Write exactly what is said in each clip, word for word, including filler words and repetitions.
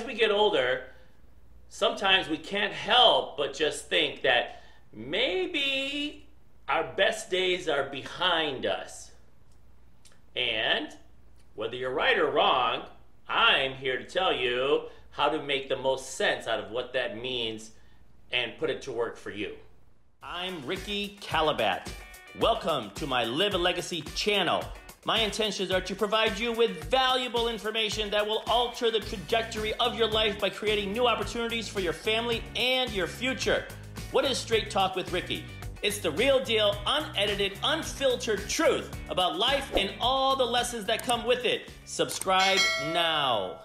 we get older, sometimes we can't help but just think that maybe our best days are behind us. And whether you're right or wrong, I'm here to tell you how to make the most sense out of what that means and put it to work for you. I'm Ricky Calabat. Welcome to my Live a Legacy channel. My intentions are to provide you with valuable information that will alter the trajectory of your life by creating new opportunities for your family and your future. What is Straight Talk with Ricky? It's the real deal, unedited, unfiltered truth about life and all the lessons that come with it. Subscribe now.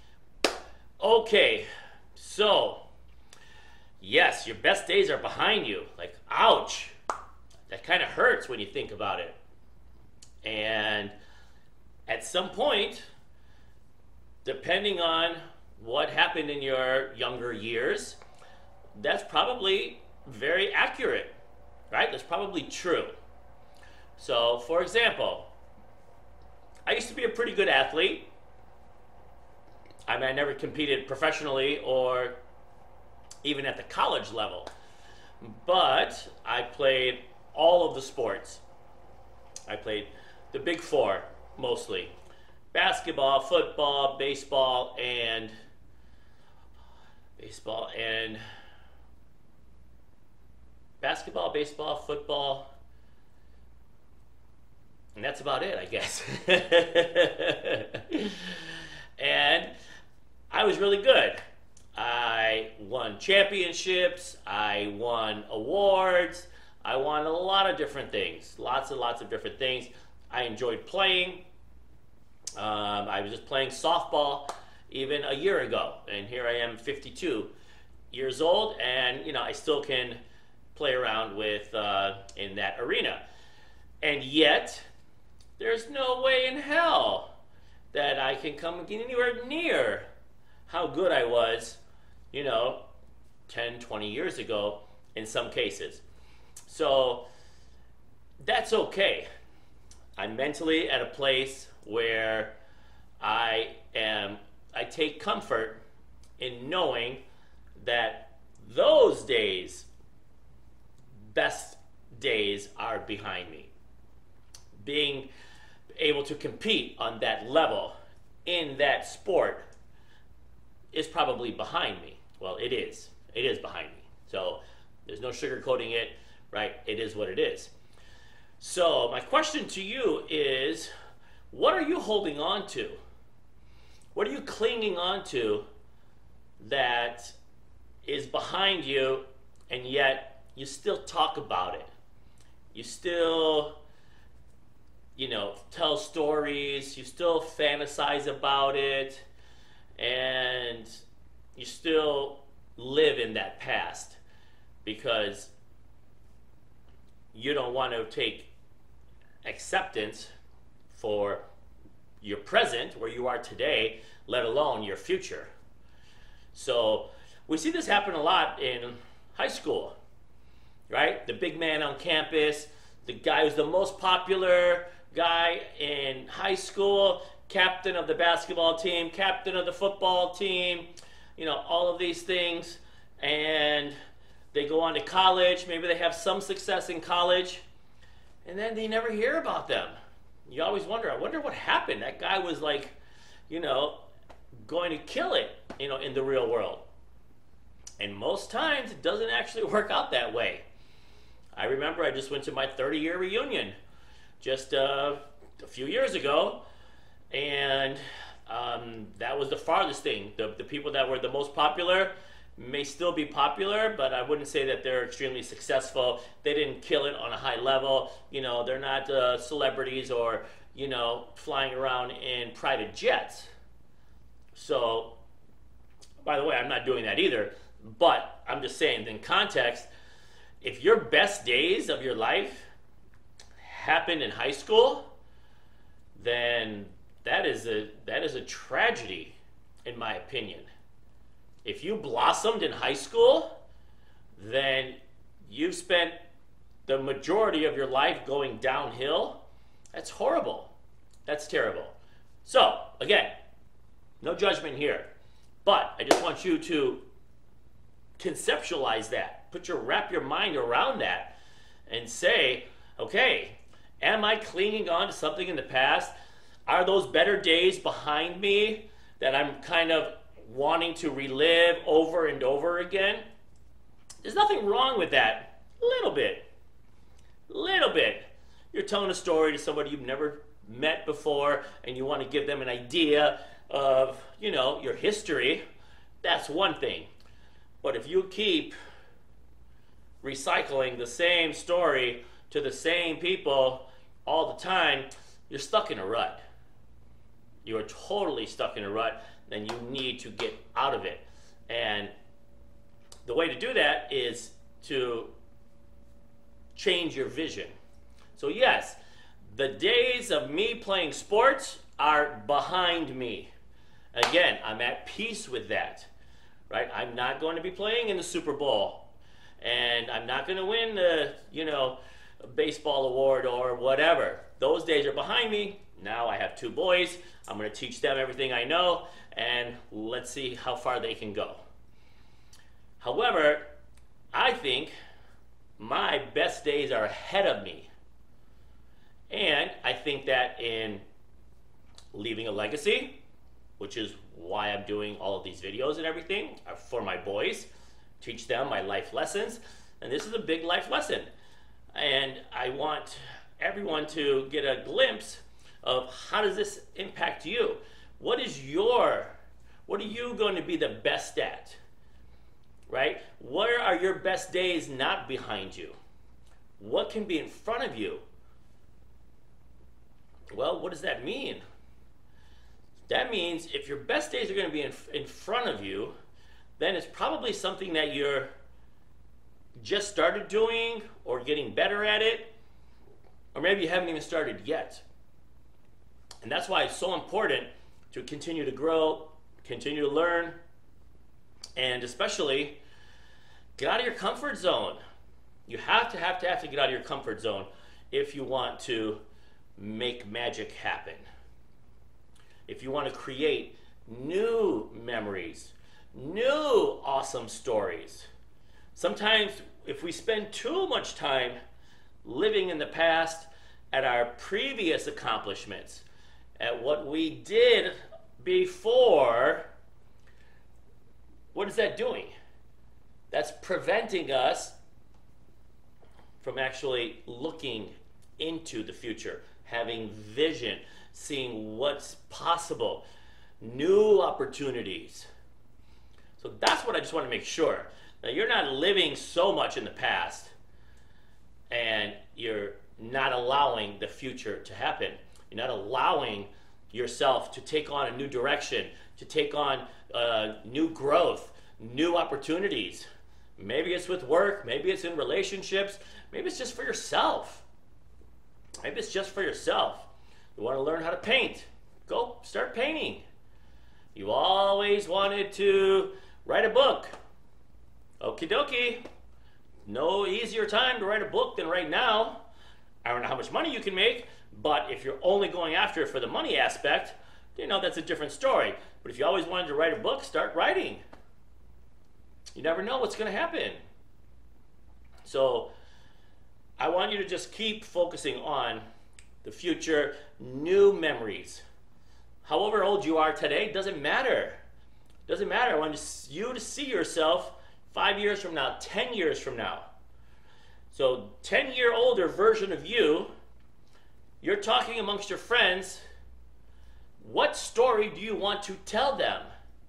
Okay, so, yes, your best days are behind you. Like, ouch. That kind of hurts when you think about it. And at some point, depending on what happened in your younger years, that's probably very accurate, right? That's probably true. So, for example, I used to be a pretty good athlete. I mean, I never competed professionally or even at the college level, but I played all of the sports. I played the big four mostly: basketball, football, baseball, and baseball and basketball, baseball, football, and that's about it, I guess. And I was really good. I won championships, I won awards, I won a lot of different things, lots and lots of different things. I enjoyed playing. Um, I was just playing softball even a year ago, and here I am, fifty-two years old, and you know, I still can play around with uh, in that arena. And yet, there's no way in hell that I can come anywhere near how good I was, you know, ten, twenty years ago in some cases. So that's okay. I'm mentally at a place where I am, I take comfort in knowing that those days, best days, are behind me. Being able to compete on that level in that sport is probably behind me. Well, it is. It is behind me. So there's no sugarcoating it, right? It is what it is. So my question to you is, what are you holding on to? What are you clinging on to that is behind you, and yet you still talk about it? You still, you know, tell stories, you still fantasize about it, and you still live in that past because you don't want to take acceptance for your present, where you are today, let alone your future. So we see this happen a lot in high school, right? The big man on campus, the guy who's the most popular guy in high school, captain of the basketball team, captain of the football team, you know, all of these things. And they go on to college, maybe they have some success in college, and then they never hear about them. You always wonder, I wonder what happened. That guy was like, you know, going to kill it, you know, in the real world. And most times it doesn't actually work out that way. I remember I just went to my thirty-year reunion just uh, a few years ago, and um, that was the farthest thing. The, the people that were the most popular may still be popular, but I wouldn't say that they're extremely successful. They didn't kill it on a high level. You know, they're not uh, celebrities or, you know, flying around in private jets. So, by the way, I'm not doing that either, but I'm just saying, in context, if your best days of your life happened in high school, then that is a that is a tragedy, in my opinion. If you blossomed in high school, then you've spent the majority of your life going downhill. That's horrible. That's terrible. So, again, no judgment here. But I just want you to conceptualize that. Put your, wrap your mind around that and say, okay, am I clinging on to something in the past? Are those better days behind me that I'm kind of wanting to relive over and over again? There's nothing wrong with that. A little bit. A little bit. You're telling a story to somebody you've never met before and you want to give them an idea of, you know, your history. That's one thing. But if you keep recycling the same story to the same people all the time, you're stuck in a rut. You are totally stuck in a rut, then you need to get out of it. And the way to do that is to change your vision. So yes, the days of me playing sports are behind me. Again, I'm at peace with that, right? I'm not going to be playing in the Super Bowl, and I'm not going to win the, you know, baseball award or whatever. Those days are behind me. Now I have two boys. I'm going to teach them everything I know, and let's see how far they can go. However, I think my best days are ahead of me. And I think that in leaving a legacy, which is why I'm doing all of these videos and everything for my boys, teach them my life lessons. And this is a big life lesson. And I want everyone to get a glimpse of how does this impact you? What is your, what are you going to be the best at? Right? Where are your best days not behind you? What can be in front of you? Well, what does that mean? That means if your best days are going to be in, in front of you, then it's probably something that you're just started doing or getting better at it, or maybe you haven't even started yet. And that's why it's so important to continue to grow, continue to learn, and especially get out of your comfort zone. You have to have to have to get out of your comfort zone if you want to make magic happen. If you want to create new memories, new awesome stories. Sometimes if we spend too much time living in the past at our previous accomplishments, at what we did before, what is that doing? That's preventing us from actually looking into the future, having vision, seeing what's possible, new opportunities. So that's what I just want to make sure. Now, you're not living so much in the past and you're not allowing the future to happen. You're not allowing yourself to take on a new direction, to take on uh, new growth, new opportunities. Maybe it's with work, maybe it's in relationships, maybe it's just for yourself. Maybe it's just for yourself. You want to learn how to paint? Go start painting. You always wanted to write a book. Okie dokie. No easier time to write a book than right now. I don't know how much money you can make, but if you're only going after it for the money aspect, you know, that's a different story. But if you always wanted to write a book, start writing. You never know what's going to happen. So I want you to just keep focusing on the future, new memories. However old you are today, doesn't matter. Doesn't matter. I want you to see yourself five years from now, ten years from now. So ten-year older version of you, you're talking amongst your friends. What story do you want to tell them?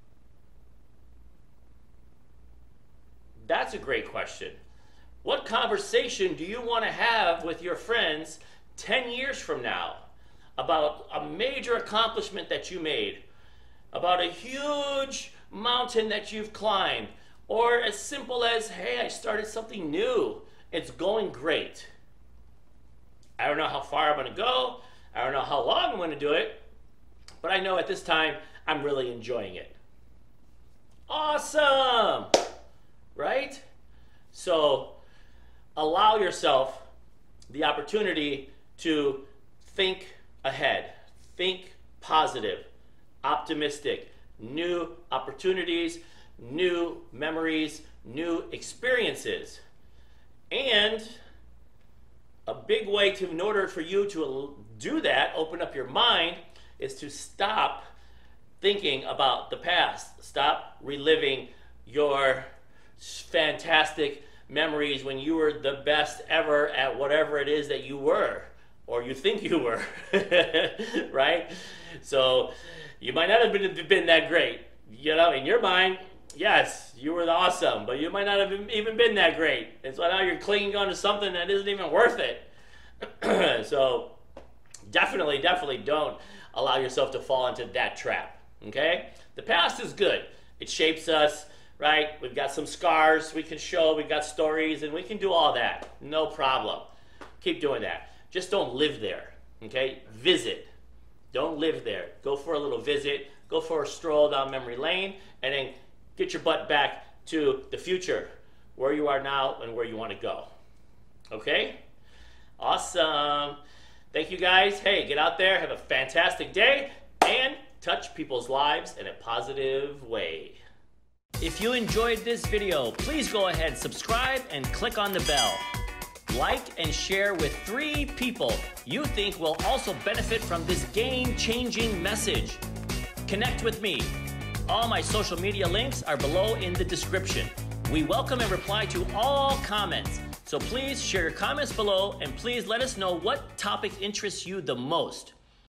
That's a great question. What conversation do you want to have with your friends ten years from now about a major accomplishment that you made, about a huge mountain that you've climbed, or as simple as, hey, I started something new. It's going great. I don't know how far I'm going to go. I don't know how long I'm going to do it, but I know at this time I'm really enjoying it. Awesome! Right? So allow yourself the opportunity to think ahead, think positive, optimistic, new opportunities, new memories, new experiences. And a big way to, in order for you to do that, open up your mind, is to stop thinking about the past. Stop reliving your fantastic memories when you were the best ever at whatever it is that you were, or you think you were, right? So you might not have been, been that great. You know, in your mind, yes, you were awesome, but you might not have even been that great. And so now you're clinging on to something that isn't even worth it. So definitely, definitely don't allow yourself to fall into that trap, okay? The past is good. It shapes us, right? We've got some scars we can show, we've got stories, and we can do all that. No problem. Keep doing that. Just don't live there, okay? Visit. Don't live there. Go for a little visit. Go for a stroll down memory lane, and then get your butt back to the future, where you are now and where you want to go. Okay? Awesome. Thank you guys. Hey, get out there, have a fantastic day, and touch people's lives in a positive way. If you enjoyed this video, please go ahead, subscribe, and click on the bell. Like and share with three people you think will also benefit from this game-changing message. Connect with me. All my social media links are below in the description. We welcome and reply to all comments. So please share your comments below, and please let us know what topic interests you the most.